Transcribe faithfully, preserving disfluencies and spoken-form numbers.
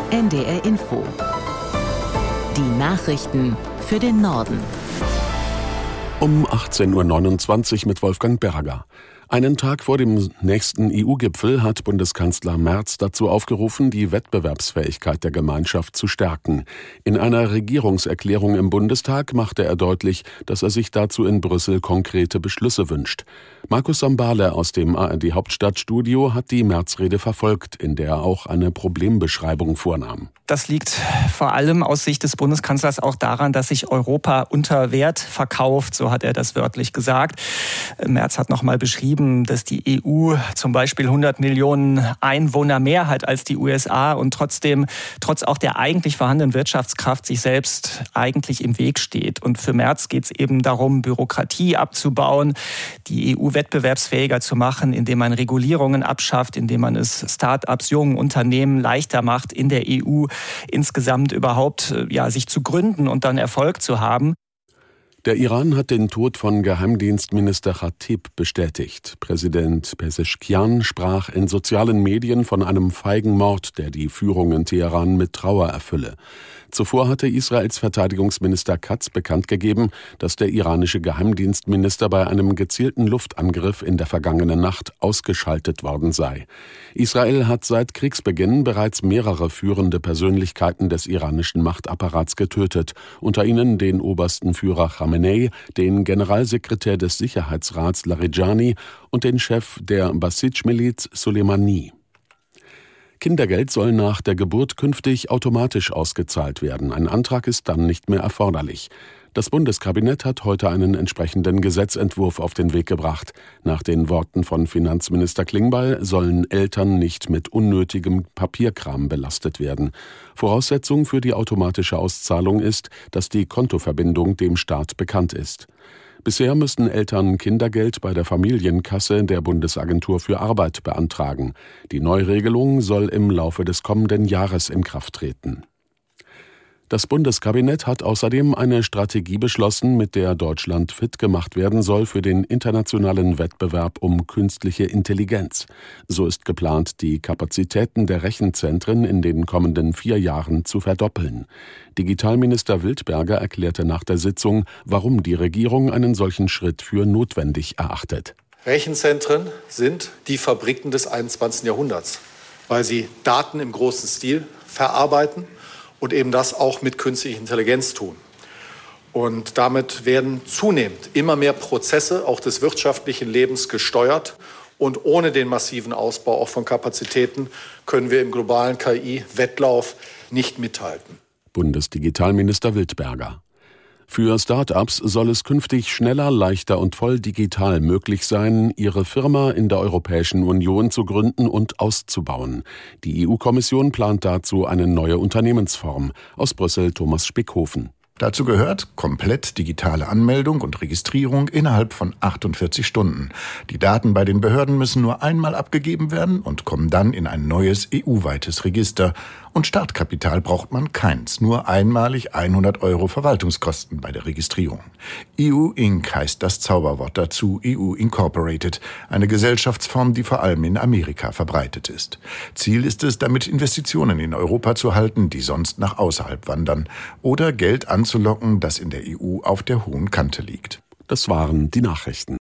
N D R Info. Die Nachrichten für den Norden. Um achtzehn Uhr neunundzwanzig mit Wolfgang Berger. Einen Tag vor dem nächsten E U-Gipfel hat Bundeskanzler Merz dazu aufgerufen, die Wettbewerbsfähigkeit der Gemeinschaft zu stärken. In einer Regierungserklärung im Bundestag machte er deutlich, dass er sich dazu in Brüssel konkrete Beschlüsse wünscht. Markus Sambale aus dem A R D-Hauptstadtstudio hat die Merz-Rede verfolgt, in der er auch eine Problembeschreibung vornahm. Das liegt vor allem aus Sicht des Bundeskanzlers auch daran, dass sich Europa unter Wert verkauft, so hat er das wörtlich gesagt. Merz hat nochmal beschrieben, dass die E U zum Beispiel hundert Millionen Einwohner mehr hat als die U S A und trotzdem, trotz auch der eigentlich vorhandenen Wirtschaftskraft, sich selbst eigentlich im Weg steht. Und für Merz geht es eben darum, Bürokratie abzubauen, die E U wettbewerbsfähiger zu machen, indem man Regulierungen abschafft, indem man es Start-ups, jungen Unternehmen leichter macht, in der E U insgesamt überhaupt ja, sich zu gründen und dann Erfolg zu haben. Der Iran hat den Tod von Geheimdienstminister Khatib bestätigt. Präsident Pezeshkian sprach in sozialen Medien von einem feigen Mord, der die Führung in Teheran mit Trauer erfülle. Zuvor hatte Israels Verteidigungsminister Katz bekannt gegeben, dass der iranische Geheimdienstminister bei einem gezielten Luftangriff in der vergangenen Nacht ausgeschaltet worden sei. Israel hat seit Kriegsbeginn bereits mehrere führende Persönlichkeiten des iranischen Machtapparats getötet, unter ihnen den obersten Führer Khamenei, den Generalsekretär des Sicherheitsrats Larijani und den Chef der Basij-Miliz Soleimani. Kindergeld soll nach der Geburt künftig automatisch ausgezahlt werden. Ein Antrag ist dann nicht mehr erforderlich. Das Bundeskabinett hat heute einen entsprechenden Gesetzentwurf auf den Weg gebracht. Nach den Worten von Finanzminister Klingbeil sollen Eltern nicht mit unnötigem Papierkram belastet werden. Voraussetzung für die automatische Auszahlung ist, dass die Kontoverbindung dem Staat bekannt ist. Bisher müssen Eltern Kindergeld bei der Familienkasse der Bundesagentur für Arbeit beantragen. Die Neuregelung soll im Laufe des kommenden Jahres in Kraft treten. Das Bundeskabinett hat außerdem eine Strategie beschlossen, mit der Deutschland fit gemacht werden soll für den internationalen Wettbewerb um künstliche Intelligenz. So ist geplant, die Kapazitäten der Rechenzentren in den kommenden vier Jahren zu verdoppeln. Digitalminister Wildberger erklärte nach der Sitzung, warum die Regierung einen solchen Schritt für notwendig erachtet. Rechenzentren sind die Fabriken des einundzwanzigsten Jahrhunderts, weil sie Daten im großen Stil verarbeiten und eben das auch mit künstlicher Intelligenz tun. Und damit werden zunehmend immer mehr Prozesse auch des wirtschaftlichen Lebens gesteuert. Und ohne den massiven Ausbau auch von Kapazitäten können wir im globalen K I-Wettlauf nicht mithalten. Bundesdigitalminister Wildberger. Für Start-ups soll es künftig schneller, leichter und voll digital möglich sein, ihre Firma in der Europäischen Union zu gründen und auszubauen. Die E U-Kommission plant dazu eine neue Unternehmensform. Aus Brüssel Thomas Spickhofen. Dazu gehört komplett digitale Anmeldung und Registrierung innerhalb von achtundvierzig Stunden. Die Daten bei den Behörden müssen nur einmal abgegeben werden und kommen dann in ein neues E U-weites Register. Und Startkapital braucht man keins, nur einmalig hundert Euro Verwaltungskosten bei der Registrierung. E U Incorporated heißt das Zauberwort dazu, E U Incorporated, eine Gesellschaftsform, die vor allem in Amerika verbreitet ist. Ziel ist es, damit Investitionen in Europa zu halten, die sonst nach außerhalb wandern, oder Geld anzulocken, das in der E U auf der hohen Kante liegt. Das waren die Nachrichten.